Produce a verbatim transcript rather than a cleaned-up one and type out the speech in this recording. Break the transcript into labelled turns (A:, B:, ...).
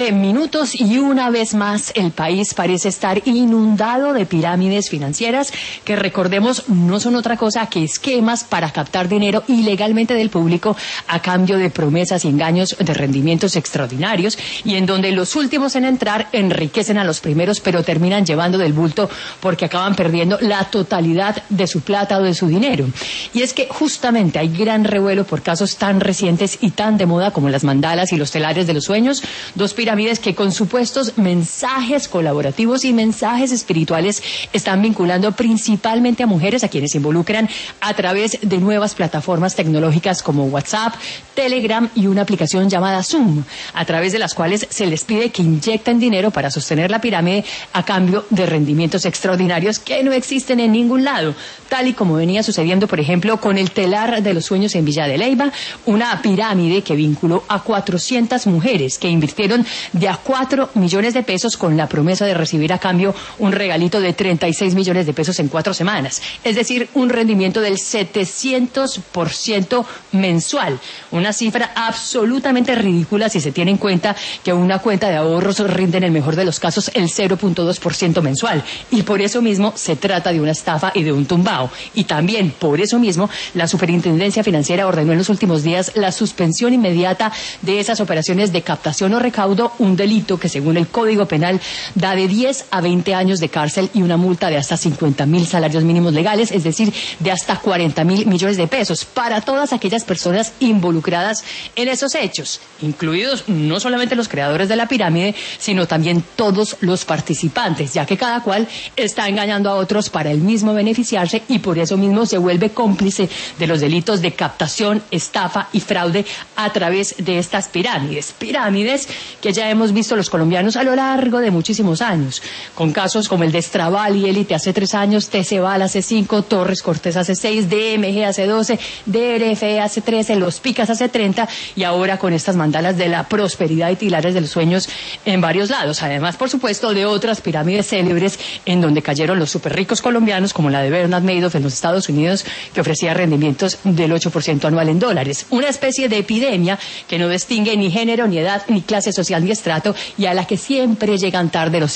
A: Minutos y una vez más el país parece estar inundado de pirámides financieras que, recordemos, no son otra cosa que esquemas para captar dinero ilegalmente del público a cambio de promesas y engaños de rendimientos extraordinarios, y en donde los últimos en entrar enriquecen a los primeros pero terminan llevando del bulto porque acaban perdiendo la totalidad de su plata o de su dinero. Y es que justamente hay gran revuelo por casos tan recientes y tan de moda como las mandalas y los telares de los sueños, dos pirámides que con supuestos mensajes colaborativos y mensajes espirituales están vinculando principalmente a mujeres, a quienes se involucran a través de nuevas plataformas tecnológicas como WhatsApp, Telegram y una aplicación llamada Zoom, a través de las cuales se les pide que inyecten dinero para sostener la pirámide a cambio de rendimientos extraordinarios que no existen en ningún lado, tal y como venía sucediendo, por ejemplo, con el telar de los sueños en Villa de Leyva, una pirámide que vinculó a cuatrocientas mujeres que invirtieron de a cuatro millones de pesos con la promesa de recibir a cambio un regalito de treinta y seis millones de pesos en cuatro semanas, es decir, un rendimiento del setecientos por ciento mensual, una cifra absolutamente ridícula si se tiene en cuenta que una cuenta de ahorros rinde en el mejor de los casos el cero punto dos por ciento mensual, y por eso mismo se trata de una estafa y de un tumbao. Y también por eso mismo la Superintendencia Financiera ordenó en los últimos días la suspensión inmediata de esas operaciones de captación o recaudo, un delito que según el Código Penal da de diez a veinte años de cárcel y una multa de hasta cincuenta mil salarios mínimos legales, es decir, de hasta cuarenta mil millones de pesos para todas aquellas personas involucradas en esos hechos, incluidos no solamente los creadores de la pirámide, sino también todos los participantes, ya que cada cual está engañando a otros para él mismo beneficiarse y por eso mismo se vuelve cómplice de los delitos de captación, estafa y fraude a través de estas pirámides. Pirámides que ya hemos visto los colombianos a lo largo de muchísimos años, con casos como el de Estraval y Élite hace tres años, Teceval hace cinco, Torres Cortés hace seis, D M G hace doce, D R F hace trece, Los Picas hace treinta, y ahora con estas mandalas de la prosperidad y tilares de los sueños en varios lados. Además, por supuesto, de otras pirámides célebres en donde cayeron los superricos colombianos, como la de Bernard Madoff en los Estados Unidos, que ofrecía rendimientos del ocho por ciento anual en dólares. Una especie de epidemia que no distingue ni género, ni edad, ni clase social, ni estrato, y a la que siempre llegan tarde los